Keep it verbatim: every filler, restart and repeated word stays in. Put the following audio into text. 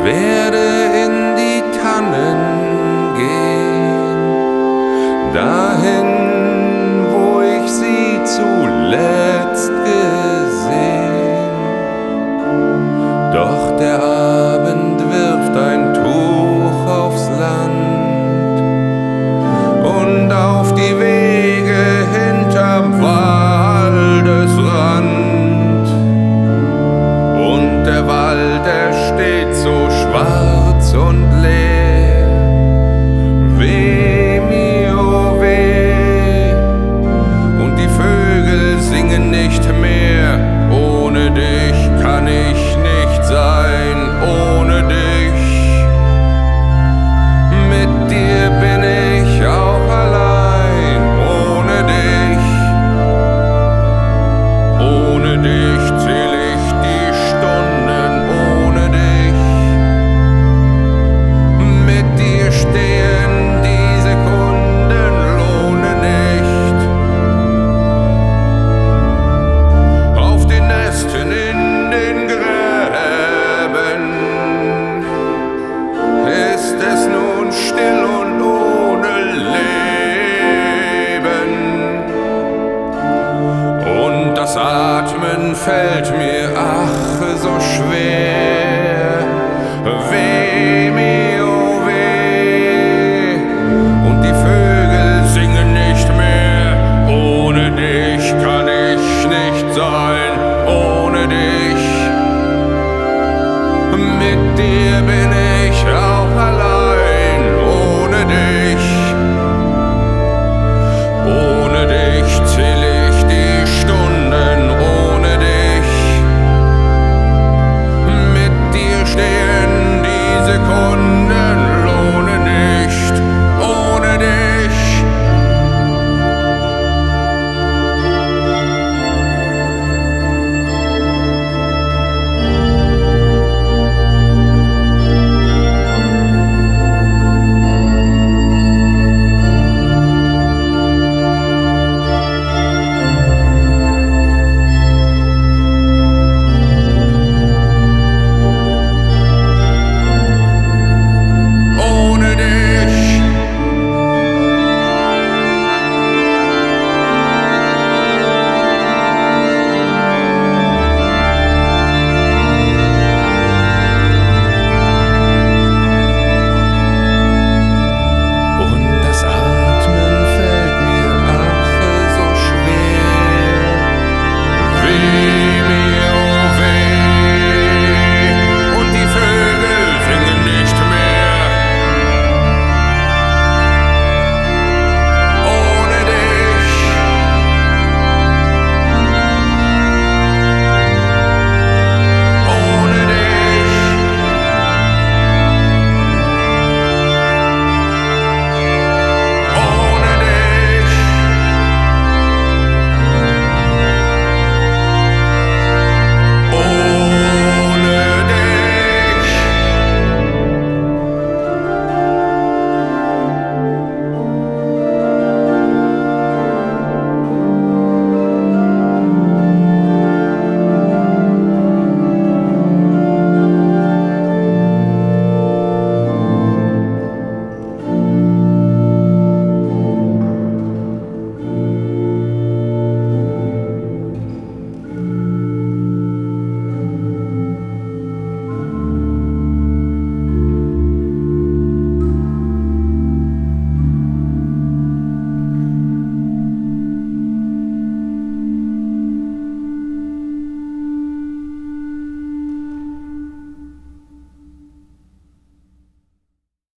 werde in die Tannen gehen, dahin, wo ich sie zuletzt gesehen. Doch der Abend wirft ein Tuch aufs Land und auf die Wege hinterm Waldesrand. Und der Wald, der steht so schwarz und leer. Weh mir, oh weh, und die Vögel singen nicht mehr. Ohne dich kann ich nicht sein, ohne dich. Mit dir bin ich auch allein, ohne dich. Ohne dich zähl ich die Stunden, ohne dich. Mit dir stehen die Sekunden, lohne nicht. Auf den Nesten in den Gräben ist es nun still und ohne Leben. Und das Atmen fällt mir ach so schwer. Weh mir, oh weh, und die Vögel singen nicht mehr. Ohne dich kann ich nicht sein, ohne dich. Mit dir bin